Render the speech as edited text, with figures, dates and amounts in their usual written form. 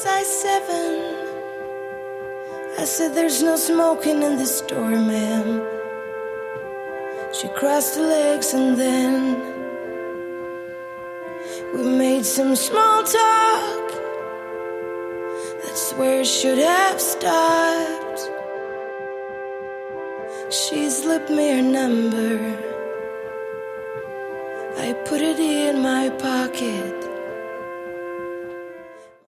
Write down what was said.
size 7. I said, there's no smoking in this store, ma'am. She crossed her legs and then we made some small talk. That's where it should have stopped. She slipped me her number. I put it in my pocket.